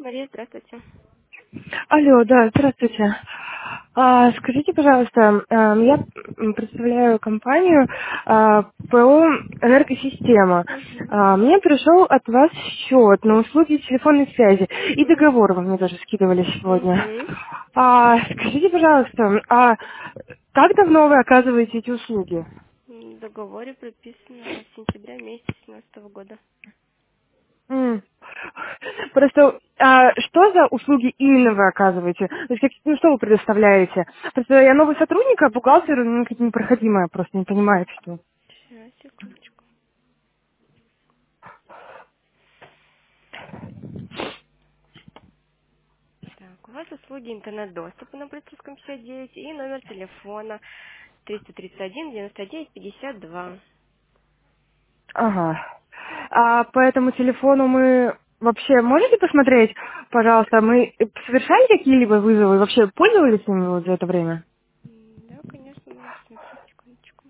Мария, здравствуйте. Алло, да, здравствуйте. Скажите, пожалуйста, я представляю компанию ПО «Энергосистема». Угу. Мне пришел от вас счет на услуги телефонной связи, и договор вы мне тоже скидывали сегодня. Угу. Скажите, пожалуйста, как давно вы оказываете эти услуги? В договоре прописано с сентября месяца 2017 года. М. Просто что за услуги именно вы оказываете? То есть, что вы предоставляете? Просто я новый сотрудник, а бухгалтер какая-то непроходимая, просто не понимает, что. Сейчас, секундочку. Так, у вас услуги интернет-доступа на Брестовском 59 и номер телефона 331 99 52. Ага. По этому телефону мы вообще можете посмотреть, пожалуйста, мы совершали какие-либо вызовы, вообще пользовались ими вот за это время? Да, конечно, можно посмотреть, секундочку.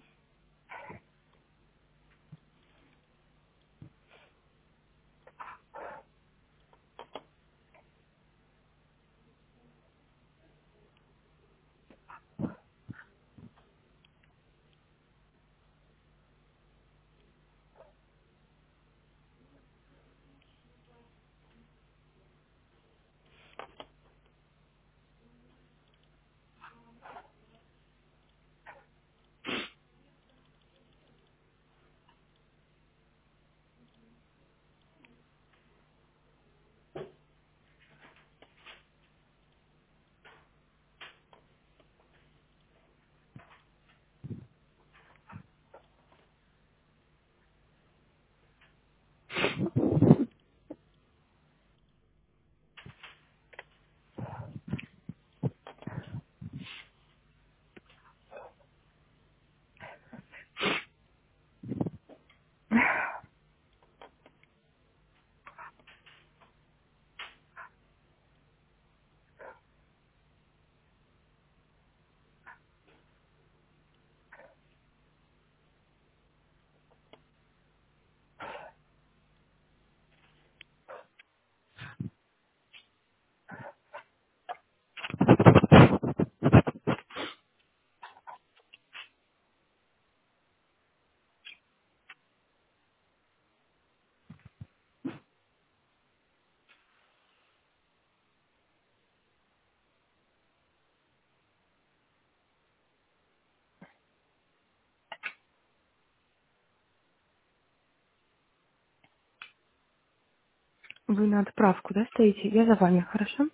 Вы на отправку, да, стоите? Я за вами, хорошо?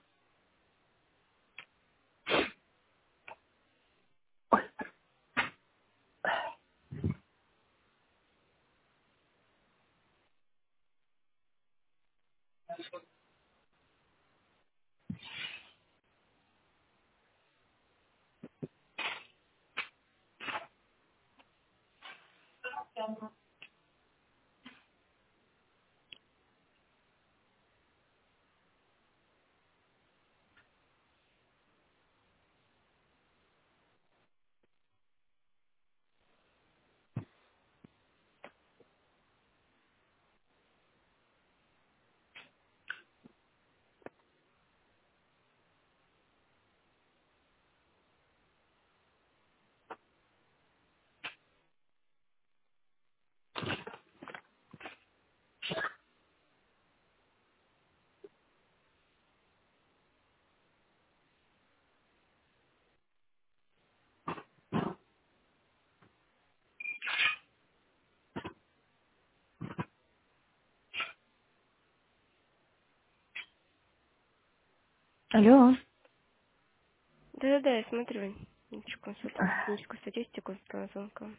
Алло. Да-да-да, я смотрю. Консультант техническую статистику с звонка.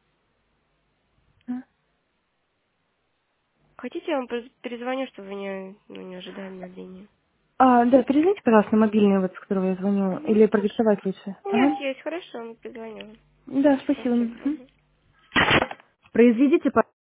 Хотите, я вам перезвоню, чтобы вы не ожидали на линии? Да, перезвоните, пожалуйста, на мобильный, вот, с которого я звоню, Угу, или хорошо. продиктовать лучше. Ага. Есть, хорошо, мы перезвоню. Да, спасибо. Спасибо. Мгм. Мгм. Произведите,